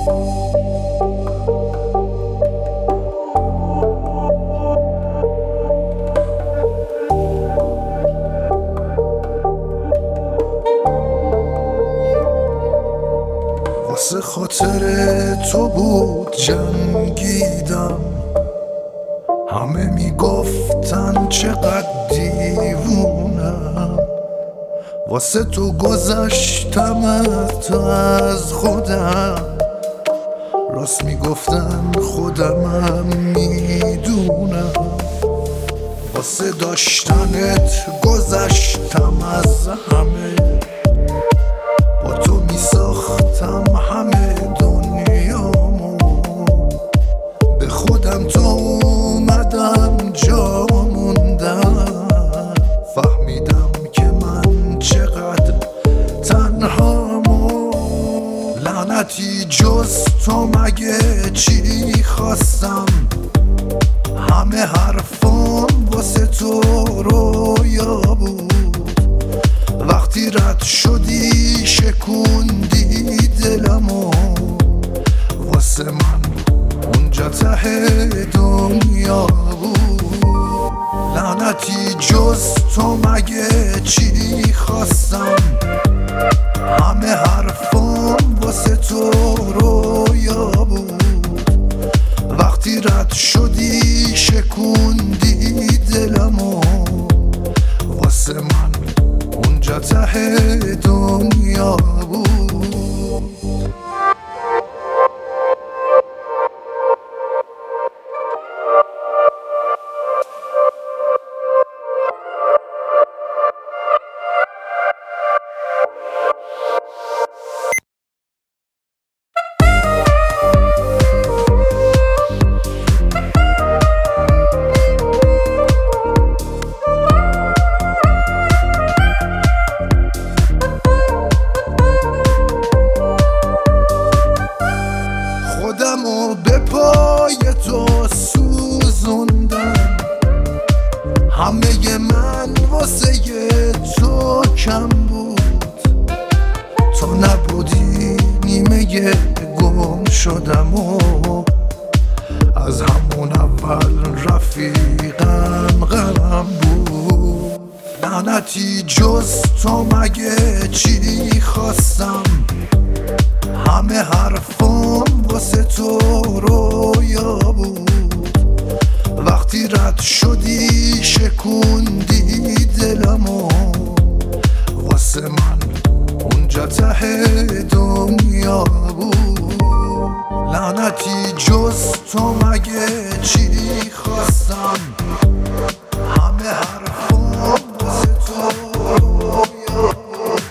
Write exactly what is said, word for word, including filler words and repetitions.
واسه خاطر تو بود جنگیدم، همه میگفتن چقدر دیوونم. واسه تو گذشتم از خودم، راست میگفتن خودمم میدونم. واسه داشتنت گذشتم از همه، با تو میساختم همه دنیامو. به خودم تو اومدم جا موندم، فهمیدم که من چقدر تنهامو. لعنتی جز تو مگه چی خواستم، همه حرفام واسه تو رویا بود. وقتی رد شدی شکوندی دلمو، واسه من اونجا ته دنیا بود. لعنتی جز تو مگه چی خواستم، همه حرفام واسه تو رویا بود. وقتی رد شدی شکوندی دلمو، واسه من اونجا ته دنیا بود. خودمو به پای تو سوزوندم، همه من واسه تو کم بود. تو نبودی نیمه گم شدم و از همون اول رفیقم غرم بود. لعنتی جز تو مگه چی خواستم، همه حرفام واسه تو رویا بود. وقتی رد شدی شکوندی دلمو، واسه من اونجا ته دنیا بود. لعنتی جز تو مگه